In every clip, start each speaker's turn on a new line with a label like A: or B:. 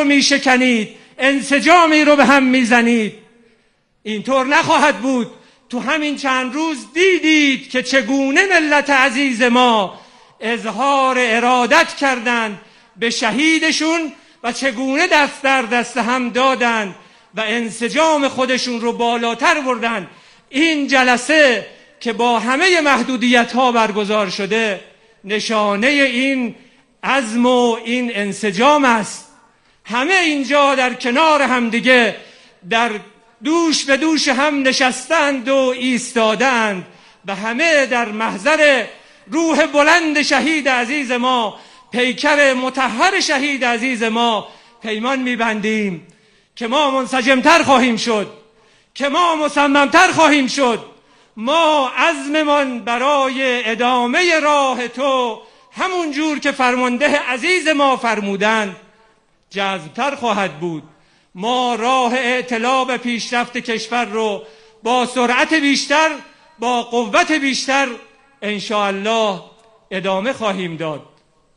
A: میشکنید، انسجامی رو به هم میزنید. اینطور نخواهد بود. تو همین چند روز دیدید که چگونه ملت عزیز ما اظهار ارادت کردند به شهیدشون و چگونه دست در دست هم دادند و انسجام خودشون رو بالاتر بردن. این جلسه که با همه محدودیت‌ها برگزار شده نشانه این عزم و این انسجام است. همه اینجا در کنار همدیگه در دوش به دوش هم نشستند و ایستادند و همه در محضر روح بلند شهید عزیز ما، پیکر مطهر شهید عزیز ما پیمان می‌بندیم که ما منسجمتر خواهیم شد، که ما مصممتر خواهیم شد. ما عزممان برای ادامه راه تو همون جور که فرمانده عزیز ما فرمودند جذبتر خواهد بود. ما راه ائتلاف و پیشرفت کشور رو با سرعت بیشتر، با قوت بیشتر انشاءالله ادامه خواهیم داد.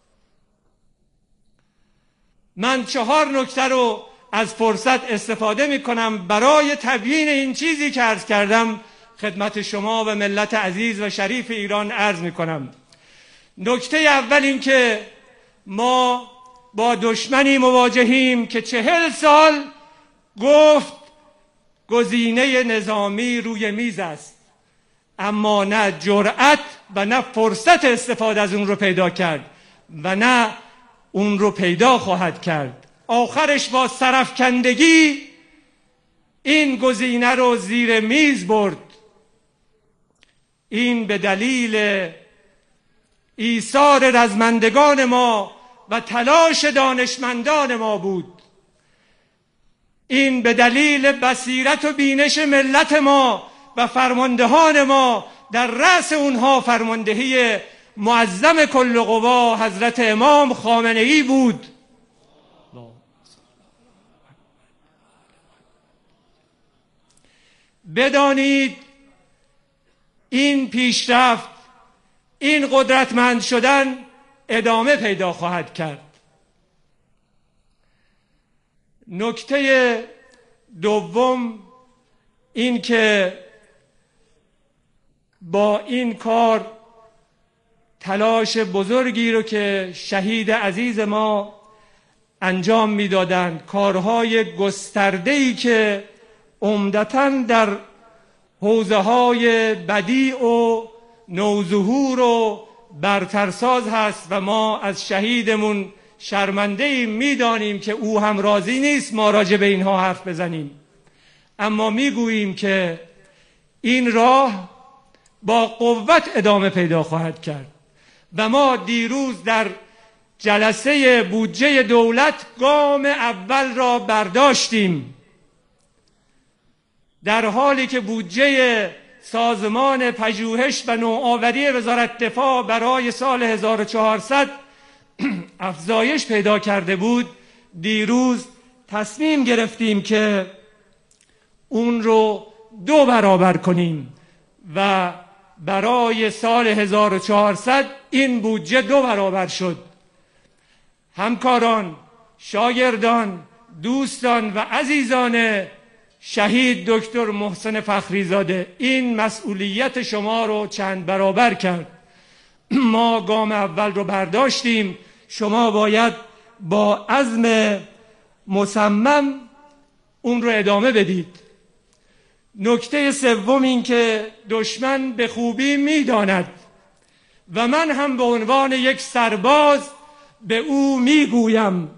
A: من 4 نکته رو از فرصت استفاده می کنم برای تبیین این چیزی که عرض کردم خدمت شما و ملت عزیز و شریف ایران عرض می کنم. نکته اول این که ما با دشمنی مواجهیم که 40 سال گفت گزینه نظامی روی میز است، اما نه جرأت و نه فرصت استفاده از اون رو پیدا کرد و نه اون رو پیدا خواهد کرد. آخرش با سرفکندگی این گزینه رو زیر میز برد. این به دلیل ایثار رزمندگان ما و تلاش دانشمندان ما بود. این به دلیل بصیرت و بینش ملت ما و فرماندهان ما، در رأس اونها فرماندهی معظم کل قوا حضرت امام خامنه‌ای بود. بدانید این پیشرفت، این قدرتمند شدن ادامه پیدا خواهد کرد. نکته دوم این که با این کار تلاش بزرگی رو که شهید عزیز ما انجام میدادند، کارهای گسترده‌ای که عمدتاً در حوزه‌های بدیع و نوظهور و برترساز هست و ما از شهیدمون شرمنده ایم. میدانیم که او هم راضی نیست ما راجع به اینها حرف بزنیم، اما میگوییم که این راه با قوت ادامه پیدا خواهد کرد. و ما دیروز در جلسه بودجه دولت گام اول را برداشتیم، در حالی که بودجه سازمان پژوهش و نوآوری وزارت دفاع برای سال 1400 افزایش پیدا کرده بود. دیروز تصمیم گرفتیم که اون رو 2 برابر کنیم و برای سال 1400 این بودجه 2 برابر شد. همکاران، شاگردان، دوستان و عزیزان شهید دکتر محسن فخریزاده، این مسئولیت شما رو چند برابر کرد. ما گام اول رو برداشتیم، شما باید با عزم مصمم اون رو ادامه بدید. نکته سوم این که دشمن به خوبی میداند و من هم به عنوان یک سرباز به او میگویم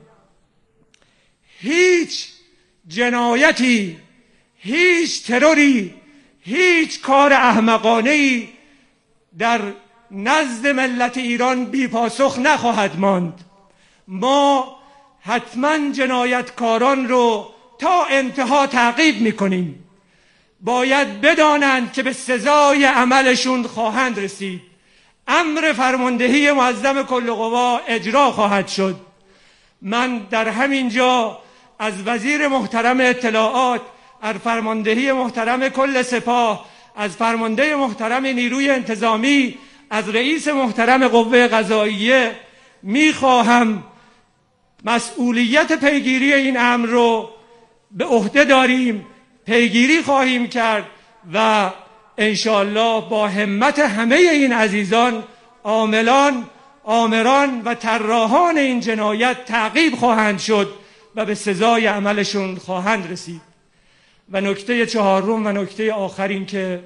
A: هیچ جنایتی، هیچ تروری، هیچ کار احمقانه‌ای در نزد ملت ایران بی پاسخ نخواهد ماند. ما حتما جنایتکاران رو تا انتها تعقیب میکنیم. باید بدانند که به سزای عملشون خواهند رسید. امر فرماندهی معظم کل قوا اجرا خواهد شد. من در همین جا از وزیر محترم اطلاعات، از فرماندهی محترم کل سپاه، از فرمانده محترم نیروی انتظامی، از رئیس محترم قوه قضاییه میخواهم مسئولیت پیگیری این امر رو به عهده داریم، پیگیری خواهیم کرد و انشالله با همت همه این عزیزان عاملان، آمران و طراحان این جنایت تعقیب خواهند شد و به سزای عملشون خواهند رسید. و نکته چهارم و نکته آخر این که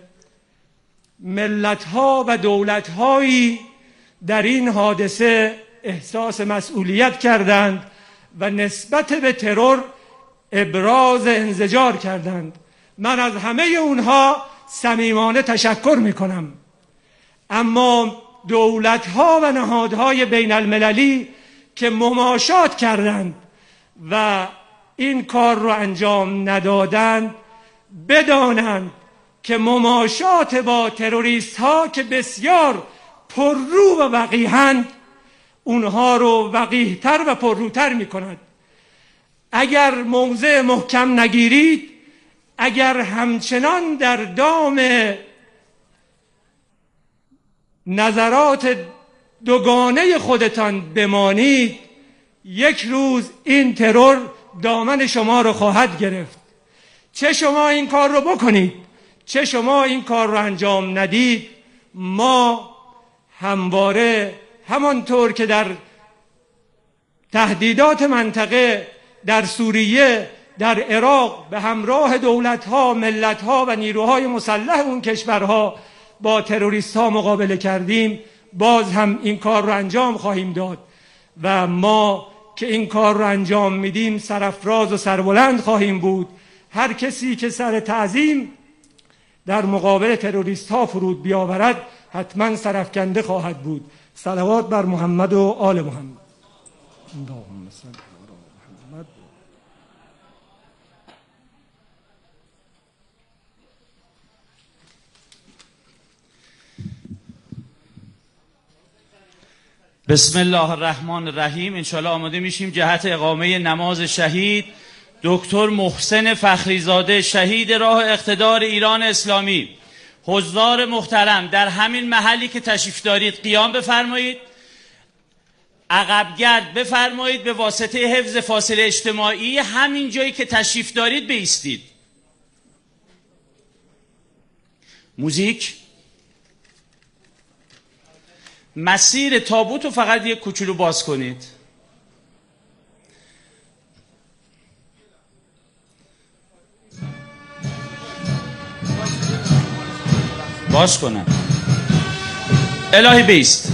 A: ملت‌ها و دولت‌هایی در این حادثه احساس مسئولیت کردند و نسبت به ترور ابراز انزجار کردند. من از همه اونها صمیمانه تشکر میکنم. اما دولت‌ها و نهادهای بین المللی که مماشات کردند و این کار رو انجام ندادند، بدانند که مماشات با تروریست ها که بسیار پررو و وقیحند اونها رو وقیحتر و پرروتر می کند. اگر موضع محکم نگیرید، اگر همچنان در دام نظرات دوگانه خودتان بمانید، یک روز این ترور دامن شما رو خواهد گرفت. چه شما این کار رو بکنید، چه شما این کار رو انجام ندید، ما همواره همانطور که در تهدیدات منطقه، در سوریه، در عراق به همراه دولت‌ها، ملت‌ها و نیروهای مسلح اون کشورها با تروریست‌ها مقابله کردیم، باز هم این کار رو انجام خواهیم داد و ما که این کار رو انجام میدیم سرافراز و سربلند خواهیم بود. هر کسی که سر تعظیم در مقابل تروریست‌ها فرود بیاورد حتما سرافکنده خواهد بود. صلوات بر محمد و آل محمد. اللهم صل علی محمد.
B: بسم الله الرحمن الرحیم. انشاءالله آماده میشیم جهت اقامه نماز شهید دکتر محسن فخریزاده، شهید راه اقتدار ایران اسلامی. حضار محترم، در همین محلی که تشریف دارید قیام بفرمایید، عقبگرد بفرمایید، به واسطه حفظ فاصله اجتماعی همین جایی که تشریف دارید بایستید. موزیک. مسیر تابوت رو فقط یک کوچولو باز کنید. باز کنم. الهی بیست.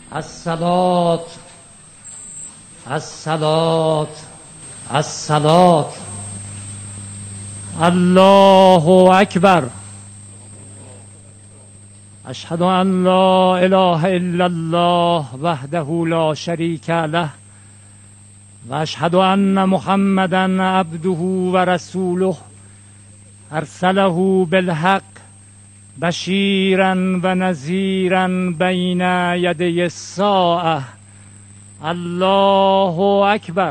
C: الصلاة الصلاة الصلاة. الله اکبر. اشهد ان لا اله الا الله وحده لا شریک له و اشهد ان محمدا عبده و رسوله ارسله بالحق بشیرا و نذیرا بین یدی الساعه. الله اکبر.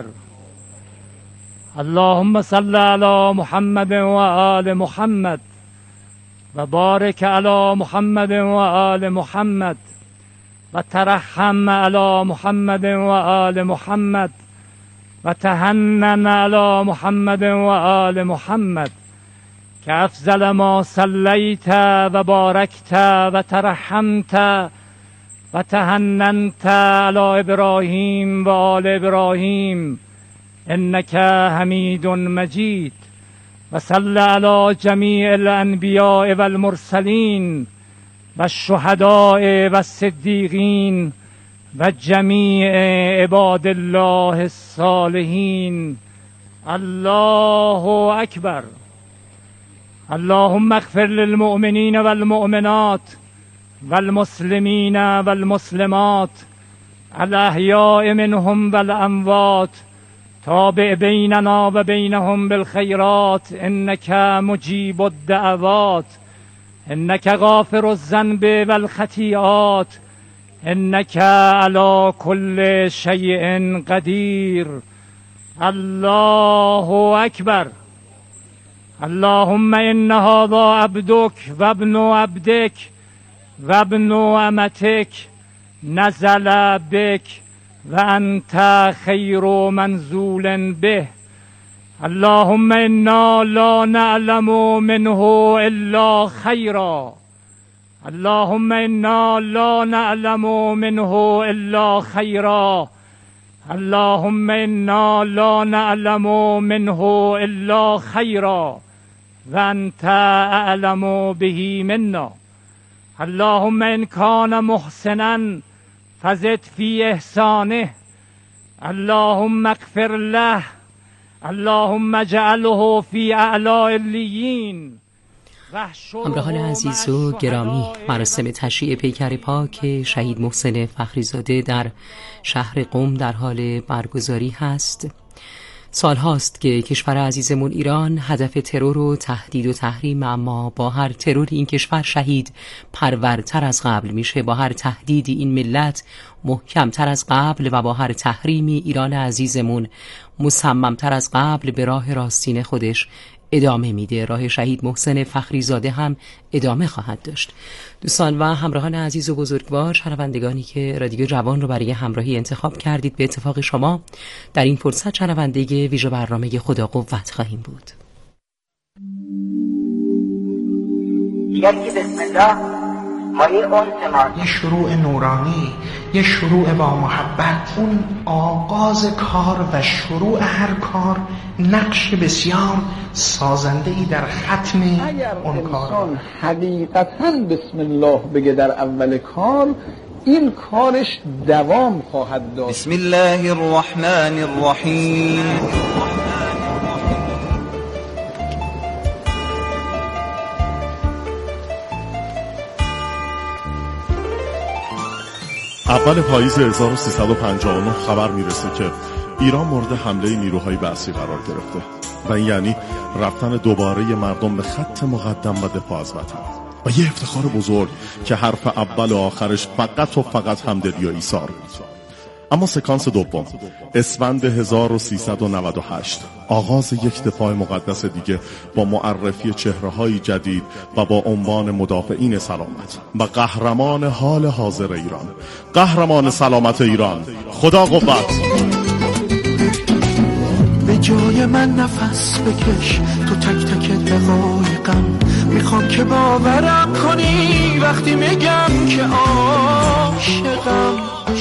C: اللهم صل علی محمد و آل محمد و بارک علی محمد و آل محمد و ترحم علی محمد و آل محمد و تحنن علی محمد و آل محمد که افضل ما صلیت و بارکت و ترحمت و تحننت علی ابراهیم و آل ابراهیم انک حمید مجید. و صل علی جمیع الانبیاء و المرسلین و الشهداء و الصدیقین و جمیع عباد الله الصالحین. الله اکبر. اللهم اغفر للمؤمنین والمؤمنات والمسلمین والمسلمات الاحیاء منهم والاموات تابع بیننا و بینهم بالخیرات انک مجیب الدعوات انک غافر الذنب والخطیئات انک علی کل شیء قدیر. الله اکبر. اللهم ان هذا عبدک و ابن عبدک و ابن امتک نزل بک و انت خیر منزول به. اللهم انا لا نعلم منه الا خیرا. اللهم انا لا نعلم منه الا خیرا. اللهم انا لا نعلم منه الا خیرا و انت اعلم به منا. اللهم ان کان محسنا فزد فی احسانه. اللهم اغفر له. اللهم اجعله فی اعلی علیین.
D: همراهان عزیز و گرامی، مراسم تشییع پیکر پاک شهید محسن فخریزاده در شهر قم در حال برگزاری هست. سال هاست که کشور عزیزمون ایران هدف ترور و تهدید و تحریم، اما با هر ترور این کشور شهید پرورتر از قبل میشه، با هر تهدیدی این ملت محکمتر از قبل و با هر تحریمی ایران عزیزمون مصممتر از قبل به راه راستین خودش ادامه میده. راه شهید محسن فخریزاده هم ادامه خواهد داشت. دوستان و همراهان عزیز و بزرگوار، شنوندگانی که رادیو جوان رو برای همراهی انتخاب کردید، به اتفاق شما در این فرصت شنونده ویژه برنامه خدا قوت خواهیم بود.
E: یکی بسم الله مایه اون یه شروع نورانی، یه شروع با محبت. اون آغاز کار و شروع هر کار نقش بسیار سازنده‌ای در ختم اون کار.
F: انسان حقیقتاً بسم الله بگه در اول کار، این کارش دوام خواهد داشت.
G: بسم الله الرحمن الرحیم.
H: اول پاییز 1359 خبر میرسه که ایران مورد حمله نیروهای بعثی قرار گرفته و این یعنی رفتن دوباره مردم به خط مقدم و دفاع از وطن و یه افتخار بزرگ که حرف اول و آخرش فقط و فقط همدلی و ایثار بود. اما سکانس دوم، اسفند 1398، آغاز یک دفاع مقدس دیگه با معرفی چهره‌های جدید و با عنوان مدافعین سلامت و قهرمان حال حاضر ایران، قهرمان سلامت ایران، خدا قوت.
E: به جای من نفس بکش تو تک تک دقایقم، میخوام که باورم کنی وقتی میگم که عاشقم.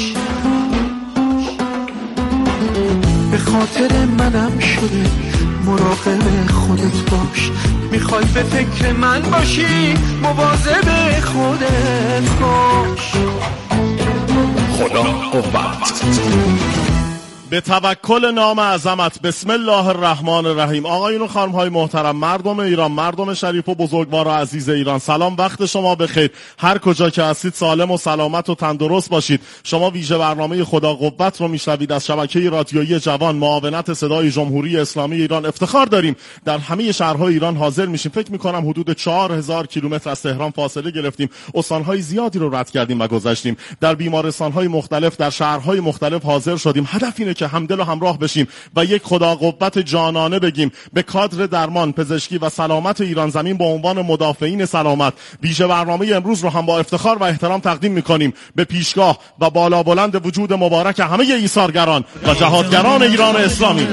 E: به خاطر منم شده مراقب خودت باش، میخوای به فکر من باشی مواظب خودت باش. خدا قوت.
H: به توکل نام عظمت. بسم الله الرحمن الرحیم. آقایون و خانم‌های محترم، مردم ایران، مردم شریف و بزرگوار و عزیز ایران، سلام، وقت شما بخیر. هر کجا که هستید سالم و سلامت و تندرست باشید. شما ویژه برنامه خدا قوت رو میشنوید از شبکه رادیویی جوان، معاونت صدای جمهوری اسلامی ایران. افتخار داریم در همه شهرهای ایران حاضر میشیم. فکر میکنم حدود 4000 کیلومتر از تهران فاصله گرفتیم، استانهای زیادی رو رد کردیم و گذشتیم. در بیمارستانهای مختلف، در شهرهای مختلف حاضر شدیم. هدف اینه که همدل و همراه بشیم و یک خدا قوت جانانه بگیم به کادر درمان، پزشکی و سلامت ایران زمین به عنوان مدافعین سلامت. ویژه برنامه امروز رو هم با افتخار و احترام تقدیم میکنیم به پیشگاه و بالا بلند وجود مبارک همه ایثارگران و جهادگران ایران اسلامی.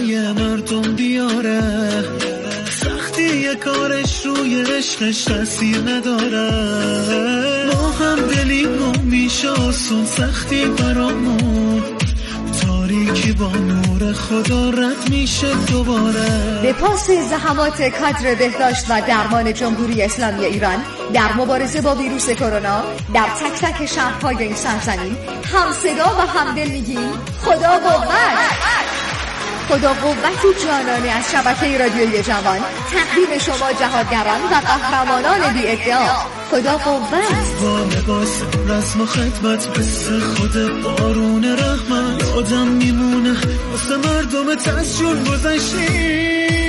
H: سختی کارش روی عشقش تاثیر نداره، ما هم دلیم میشه آسون، سختی برامون تاریکی با نور خدا رد میشه دوباره.
I: به پاس زحمات کادر بهداشت و درمان جمهوری اسلامی ایران در مبارزه با ویروس کرونا در تک تک شهرهای این سرزمین هم صدا و همدل میگیم خدا قوت. خدا قوتی جانانه از شبکه رادیویی جوان تقدیم شما جهادگران و قهرمانان بی ادعا. خدا قوت. با لباس رسم و خدمت مثل خود بارون رحمت آدم میمونه واسه مردم تسجون گذشتی.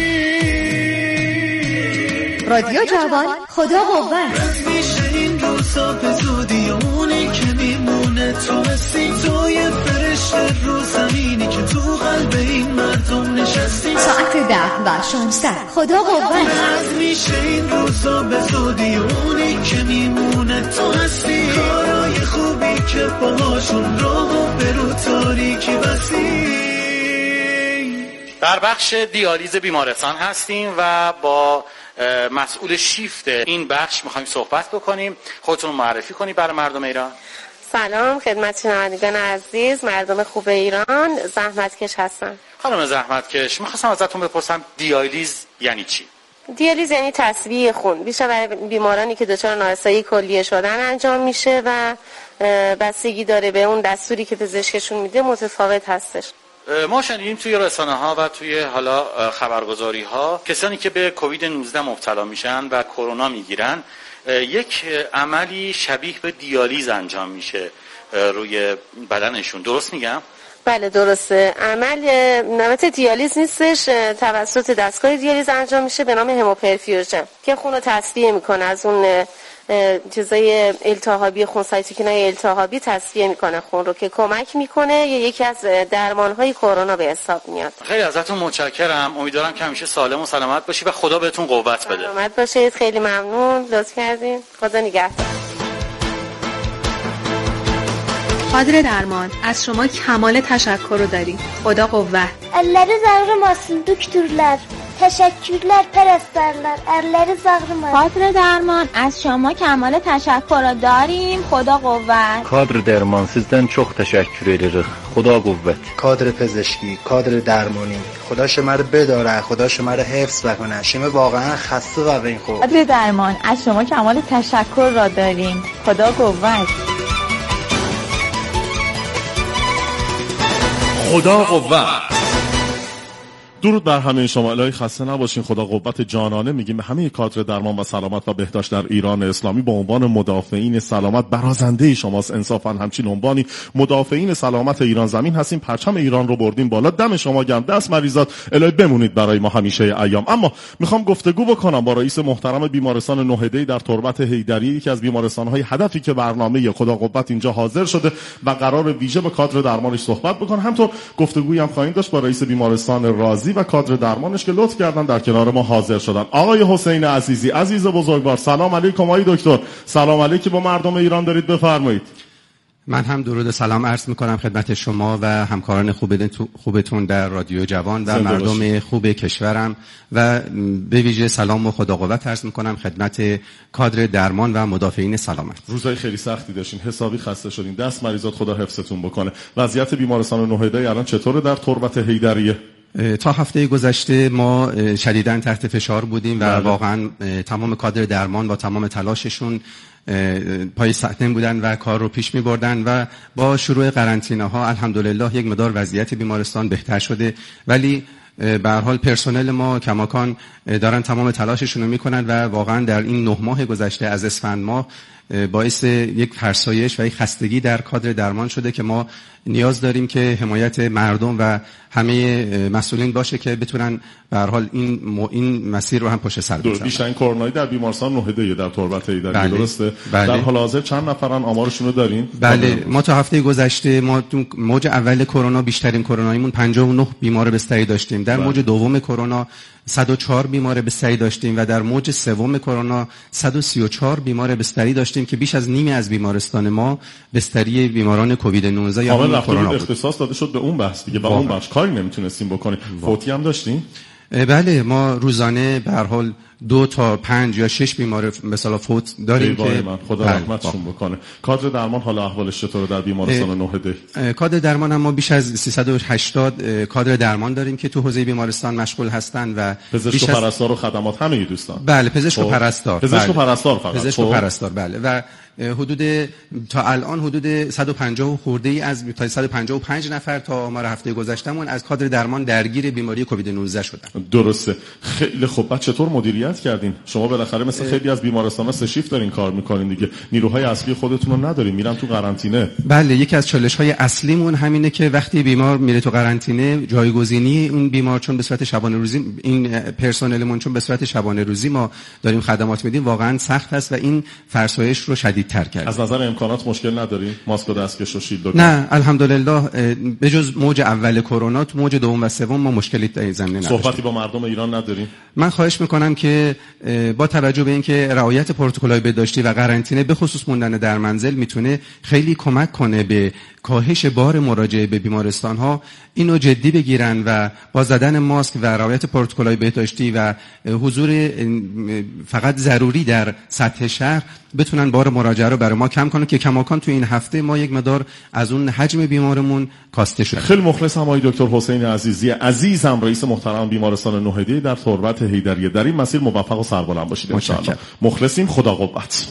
I: رادیو جوان، خدا قوت. رد میشه این روزا به زودی، اونی که میمونه تو هستی، توی فرشته رو زمینی که تو قلب این مردم نشستی. ساعت 10 و 16 خدا قوت. رد میشه این روزا به زودی، اونی که میمونه تو هستی، کارای خوبی که باهاشون راهو برو تاریکی بستی.
J: در بخش دیالیز بیمارستان هستیم و با مسئول شیفت این بخش میخوایم صحبت بکنیم. خودتون معرفی کنید برای مردم ایران.
K: سلام خدمت شنوندگان عزیز، مردم خوب ایران، زحمتکش هستم.
J: خانم زحمتکش، میخواستم ازتون بپرسم دیالیز یعنی چی؟
K: دیالیز یعنی تصفیه خون، بیشتر برای بیمارانی که دچار نارسایی کلیه شدن انجام میشه و بستگی داره به اون دستوری که پزشکشون میده، متفاوت هستش.
J: ما شنیدیم توی رسانه ها و توی حالا خبرگزاری ها کسانی که به کووید 19 مبتلا میشن و کرونا میگیرن یک عملی شبیه به دیالیز انجام میشه روی بدنشون، درست میگم؟
K: بله درسته. عمل نوبت دیالیز نیستش، توسط دستگاه دیالیز انجام میشه به نام هموپرفیوژن که خون رو تصفیه میکنه از اون چیزای التهابی خون، سایتوکینای التهابی تصفیه میکنه خون رو که کمک میکنه یکی از درمانهای کرونا به حساب میاد.
J: خیلی ازتون متشکرم، امیدوارم که همیشه سالم و سلامت باشی و خدا بهتون قوت بده.
K: سلامت باشید، خیلی ممنون، لطف کردین، خدا nigehtar.
L: کادر درمان از شما کمال تشکر رو داریم. خدا قوت.
M: Elleri zağrımasın doktorlar. Teşekkürler perestlerler. Elleri zağrımasın.
N: کادر درمان از شما کمال تشکر رو داریم. خدا قوت.
O: کادر درمان sizden çok teşekkür ederiz. خدا قوت.
P: کادر پزشکی، کادر درمانی، خدا شما رو بداره، خدا شما رو حفظ بکنه. شما واقعا خسته و بین خود.
N: کادر درمان از شما کمال تشکر را داریم. خدا قوت.
H: خدا قوت. درود بر همه شما، الهی خسته نباشین. خدا قوت جانانه میگیم به همه کادر درمان و سلامت و بهداشت در ایران اسلامی به عنوان مدافعین سلامت. برازنده شماست انصافا، همچین عنوانی مدافعین سلامت ایران زمین هستیم. پرچم ایران رو بردیم بالا، دم شما گرم، دست مریضات، الهی بمونید برای ما همیشه ایام. اما میخوام گفتگو بکنم با رئیس محترم بیمارستان نهده‌ای در تربت حیدری، یکی از بیمارستان‌های هدفی که برنامه خدا قوت اینجا حاضر شده و قرار ویژه به کادر درمانش صحبت بکنه. همینطور گفتگویی هم خواهیم داشت با رئیس بیمارستان رازی و کادر درمانش که لطف کردن در کنار ما حاضر شدن. آقای حسین عزیزی، عزیز بزرگوار، سلام علیکم. آقای دکتر سلام علیکم، با مردم ایران دارید، بفرمایید.
Q: من هم درود و سلام عرض میکنم خدمت شما و همکاران خوبتون در رادیو جوان و مردم خوب کشورم و به ویژه سلام و خدا قوت عرض میکنم خدمت کادر درمان و مدافعین سلامت.
H: روزای خیلی سختی داشتین، حسابی خسته شدین، دست مریضات خدا حفظتون بکنه. وضعیت بیمارستان نهده‌ای الان چطوره در تربت حیدریه؟
Q: تا هفته گذشته ما شدیداً تحت فشار بودیم و واقعاً تمام کادر درمان با تمام تلاششون پای صحنه بودن و کار رو پیش می‌بردن و با شروع قرنطینه ها الحمدلله یک مقدار وضعیت بیمارستان بهتر شده، ولی به هر حال پرسنل ما کماکان دارن تمام تلاششون رو میکنن و واقعا در این 9 ماه گذشته از اسفند ماه باعث یک فرسایش و یک خستگی در کادر درمان شده که ما نیاز داریم که حمایت مردم و همه مسئولین باشه که بتونن به هر حال این مسیر رو هم پشت سر بذارن.
H: بیشترین کرونایی در بیمارستان نوهده در تربت هیدری درسته؟ بله. در حال حاضر چند نفرن؟ آمارشون رو دارین؟
Q: بله، ما تا هفته گذشته ما تو موج اول کرونا بیشترین کروناییمون 59 بیمار بستری داشتیم. در موج دوم کرونا 104 بیمار بستری داشتیم و در موج سوم کرونا 134 بیمار بستری داشتیم که بیش از نیمی از بیمارستان ما بستری بیماران کووید 19 یا کرونا بود.
H: اختصاص داده شد به اون بحث دیگه، با اون بخش کاری نمیتونستیم بکنیم. فوتی هم داشتیم؟
Q: بله، ما روزانه به هر حال 2 تا 5 یا 6 بیمار مثلا فوت داریم که
H: خدا رحمتشون بکنه. کادر درمان حالا احوالش چطوره در بیمارستان نوهده؟
Q: کادر درمان هم ما بیش از 380 کادر درمان داریم که تو حوزه بیمارستان مشغول هستن و
H: پزشک و پرستار و خدمات همه دوستان.
Q: بله، پزشک و پرستار.
H: پزشک و پرستار فقط.
Q: پزشک و پرستار بله. و حدود تا الان حدود 150 خورده ای از تا 155 نفر تا آمار هفته گذشتهمون از کادر درمان درگیر بیماری کووید 19 شدن.
H: درسته. خیلی خوب. بعد چطور مدیریت کردین؟ شما بالاخره مثل خیلی از بیمارستان‌ها 3 شیفت دارین کار می‌کنین دیگه. نیروهای اصلی خودتون رو ندارین، میرن تو قرنطینه.
Q: بله، یکی از چالش‌های اصلیمون همینه که وقتی بیمار میره تو قرنطینه جایگزینی اون بیمار چون به صورت شبانه روزی این پرسنلمون چون به صورت شبانه روزی ما داریم خدمات میدیم واقعا سخت است و این فرسایش رو شدیدتر کرد.
H: از نظر امکانات مشکل ندارین؟ ماسک و دستکش و شیلد؟
Q: نه الحمدلله، به جز موج اول کرونا تو موج دوم و سوم ما مشکلی در زمینه نداشتیم.
H: صحبتی با مردم ایران ندارین؟
Q: من خواهش میکنم که با توجه به اینکه رعایت پروتکل‌های بهداشتی و قرنطینه به خصوص موندن در منزل میتونه خیلی کمک کنه به کاهش بار مراجعه به بیمارستان ها، اینو جدی بگیرن و با زدن ماسک و رعایت پروتکل‌های بهداشتی و حضور فقط ضروری در سطح شهر بتونن بار مراجعه رو برای ما کم کنن که کماکان تو این هفته ما یک مقدار از اون حجم بیمارمون کاسته شد.
H: خیلی مخلصم آقای دکتر حسین عزیزی عزیزم، رئیس محترم بیمارستان نوهدی در تربت حیدریه. در این مسیر موفق و سربلند باشید ان شاء الله. مخلصیم. خدا قوت.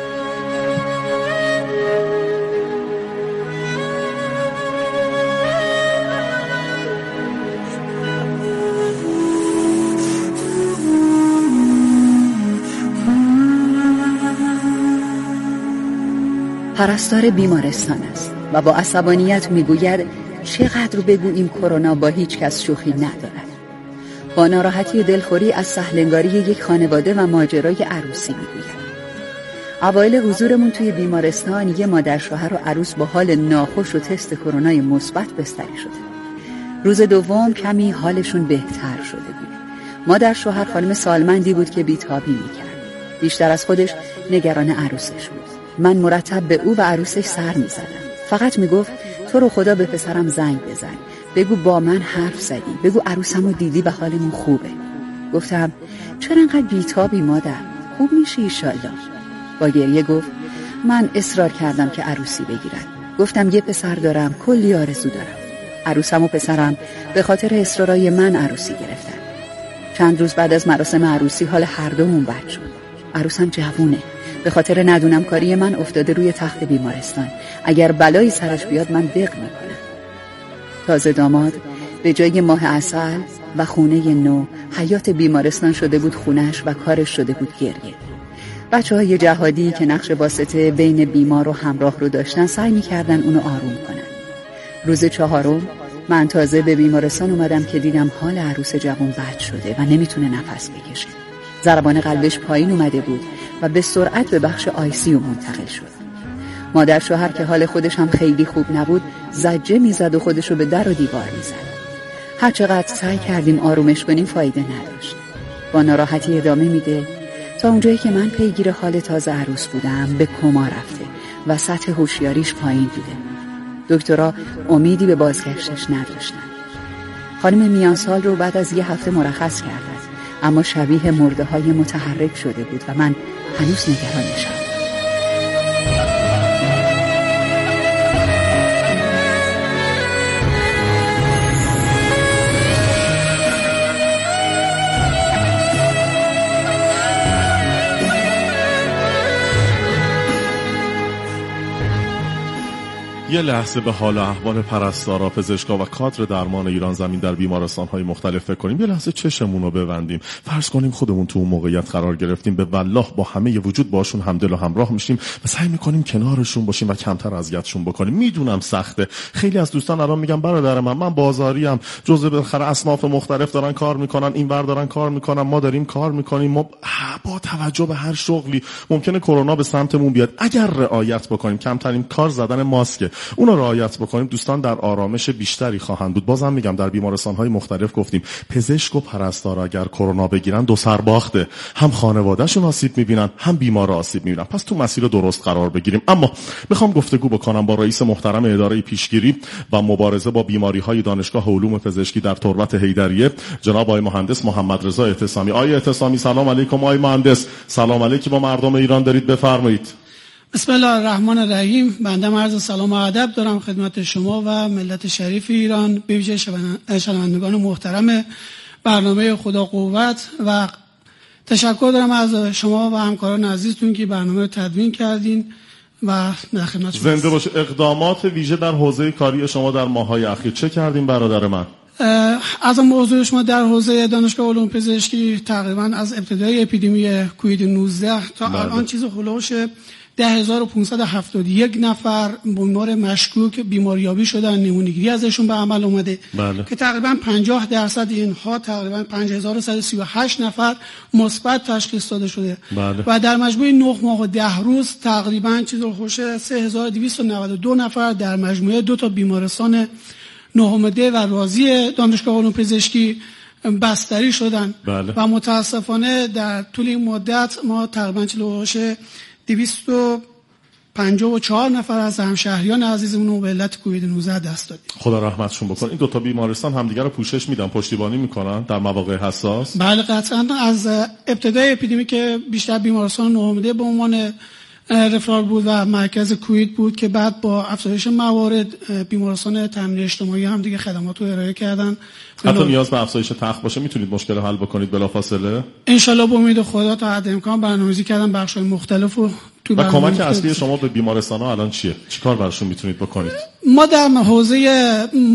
R: پرستار بیمارستان است و با عصبانیت میگوید چقدر بگوییم کرونا با هیچ کس شوخی ندارد. با ناراحتی دلخوری از سهلنگاری یک خانواده و ماجرای عروسی میگوید. اوایل حضورمون توی بیمارستان یه مادر شوهر و عروس با حال ناخوش و تست کرونای مثبت بستری شده. روز دوم کمی حالشون بهتر شده بود. مادر شوهر خانم سالمندی بود که بیتابی میکرد. بیشتر از خودش نگران عروسش بود. من مرتب به او و عروسش سر می زدم. فقط می گفت تو رو خدا به پسرم زنگ بزن، بگو با من حرف زدی، بگو عروسمو دیدی و حالمون خوبه. گفتم چرا انقدر بیتابی مادر؟ خوب میشی ایشالله. با گریه گفت من اصرار کردم که عروسی بگیرن. گفتم یه پسر دارم، کلی آرزو دارم. عروسم و پسرم به خاطر اصرارای من عروسی گرفتن. چند روز بعد از مراسم عروسی حال هر دومون بد شد. عروسم جوونه، به خاطر ندونم کاری من افتاده روی تخت بیمارستان. اگر بلایی سرش بیاد من دق میکنم. تازه داماد به جای ماه عسل و خونه نو حیات بیمارستان شده بود خونش و کارش شده بود گریه. بچه‌های جهادی که نقش واسطه بین بیمار و همراه رو داشتن سعی میکردن اونو آروم کنن. روز 4 من تازه به بیمارستان اومدم که دیدم حال عروس جوان بد شده و نمیتونه نفس بکشه. ضربان قلبش پایین اومده بود و به سرعت به بخش آیسیو منتقل شد. مادر شوهر که حال خودش هم خیلی خوب نبود زجه میزد و خودشو به در و دیوار میزد. هر چقدر سعی کردیم آرومش کنیم فایده نداشت. با ناراحتی ادامه میده تا اونجایی که من پیگیر حال تازه عروس بودم به کما رفته و سطح هوشیاریش پایین بوده. دکترها امیدی به بازگشتش نداشتن. خانم میانسال رو بعد از 1 هفته مرخص کردن، اما شبیه مرده‌های متحرک شده بود و من هنوز نگرانشم.
H: یه لحظه به حال و احوال پرستارا، پزشکا و کادر درمان ایران زمین در بیمارستان‌های مختلف فکر کنیم. یه لحظه چشمون رو ببندیم. فرض کنیم خودمون تو اون موقعیت قرار گرفتیم. به والله با همه وجود باشون همدل و همراه میشیم و سعی میکنیم کنارشون باشیم و کمتر اذیتشون بکنیم. میدونم سخته. خیلی از دوستان الان میگن برادر من بازاریم، جزء بالاخره اصناف مختلف دارن کار میکنن، اینور دارن کار میکنن، ما داریم کار میکنیم. ما با توجه به هر شغلی ممکنه کرونا به سمتمون بیاد. اگر رعایت بکنیم، کمترین کار زدن ماسک، اون رو رعایت بکنیم، دوستان در آرامش بیشتری خواهند بود. بازم میگم در بیمارستان‌های مختلف گفتیم پزشک و پرستار اگر کرونا بگیرن دو سر باخته، هم خانواده‌شون آسیب می‌بینن، هم بیمار آسیب می‌بینن. پس تو مسیر درست قرار بگیریم. اما میخوام گفتگو بکنم با رئیس محترم اداره پیشگیری و مبارزه با بیماری‌های دانشگاه علوم پزشکی در تربت حیدریه، جناب آقای مهندس محمد رضا اعتصامی. آقای اعتصامی سلام علیکم. آقای مهندس سلام علیکم. با مردم ایران دارید، بفرمایید.
S: بسم الله الرحمن الرحیم. بنده عرض سلام و ادب دارم خدمت شما و ملت شریف ایران، به ویژه شنوندگان محترم برنامه خدا قوت، و تشکر دارم از شما و همکاران عزیزتون که برنامه رو تدوین کردین و در خدمت شما.
H: زنده باشه. اقدامات ویژه در حوزه کاری شما در ماه‌های اخیر چه کردین برادر من؟
S: از موضوع شما در حوزه دانشگاه علوم پزشکی تقریبا از ابتدای اپیدمی کووید 19 تا الان چیز هولوش 10,571 نفر بیمار مشکوک بیماریابی شدن، نمونه‌گیری ازشون به عمل اومده که تقریبا 50% اینها تقریبا 5138 نفر مثبت تشخیص داده شده و در مجموع 9 ماه و 10 روز تقریبا چیز هولوش 3292 نفر در مجموعه 2 تا بیمارستان نهمده و رازی دانشگاه علوم پزشکی بستری شدن و متاسفانه در طول این مدت ما تقریبا 254 نفر از همشهریان عزیزمون رو به علت کووید 19 دست دادیم.
H: خدا رحمتشون بکنه. این 2 تا بیمارستان همدیگه رو پوشش میدن، پشتیبانی میکنن در مواقع حساس؟
S: بله قطعا. از ابتدای اپیدمی که بیشتر بیمارستان نهمده به عنوان رفرال بود و مرکز کووید بود که بعد با افزایش موارد بیمارستان تامین اجتماعی هم دیگه خدمات رو ارائه کردن.
H: حتی نیاز به افزایش تخت باشه میتونید مشکل حل بکنید بلافاصله؟
S: ان شاءالله به امید خدا تا حد امکان برنامه‌ریزی کردن بخش‌های مختلف رو تو برنامه.
H: و کمک اصلی شما به بیمارستان‌ها الان چیه؟ چیکار براشون میتونید بکنید؟
S: ما در حوزه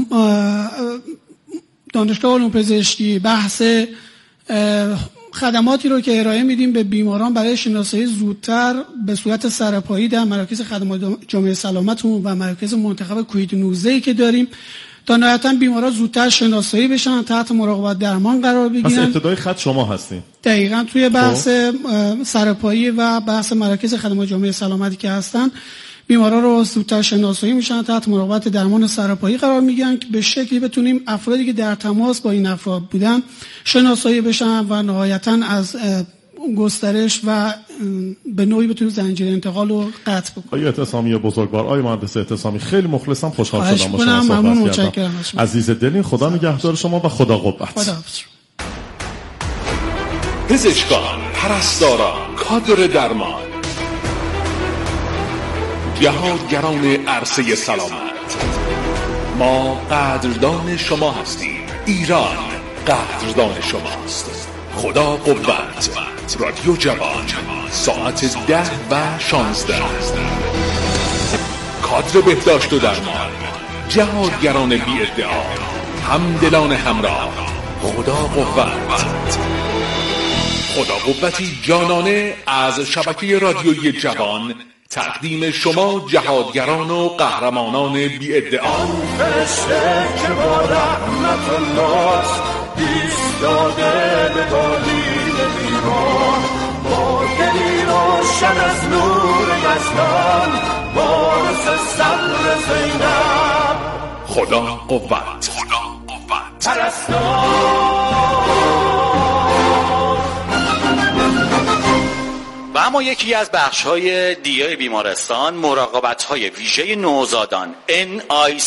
S: دانشگاه علوم پزشکی بحث خدماتی رو که ارائه میدیم به بیماران برای شناسایی زودتر به صورت سرپایی در مراکز خدمات جامعه سلامت و مراکز منتخب کووید 19 که داریم تا نهایتا بیماران زودتر شناسایی بشن، تحت مراقبت درمان قرار بگیرن.
H: پس ابتدای خط شما هستین.
S: دقیقاً توی بحث سرپایی و بحث مراکز خدمات جامعه سلامتی که هستن، بیماران رو زودتر شناسایی میشن، تحت مراقبت درمان سرپایی قرار میگیرن که به شکلی بتونیم افرادی که در تماس با این افراد بودن شناسایی بشن و نهایتاً از گسترش و به نوعی بتونیم زنجیره انتقال رو قطع بکنیم.
H: آقای اعتصامی بزرگوار، آقای مهندس اعتصامی، خیلی مخلصم، خوشحال شدم با شما صحبت کردم. عزیز دلین، خدا نگهدار شما و خدا قوت.
T: پزشکان، پرستاران، کادر درمان، جهادگران عرصه سلامت، ما قدردان شما هستیم. ایران قدردان شماست. خدا قوت. رادیو جوان، ساعت 10 و 16. کادر بهداشت و درمان، جهادگران بی ادعا، همدلان همراه. خدا قوت. خدا قوتی جانانه از شبکه رادیویی جوان تقدیم شما جهادگران و قهرمانان بی ادعا.
U: فرشته که با رحمت الله ایستاده به بالین بیران، با دلی روشن از نور یزدان، وارث صبر زینب.
T: خدا قوت.
J: و اما یکی از بخش‌های دیگه بیمارستان، مراقبت‌های ویژه نوزادان NICU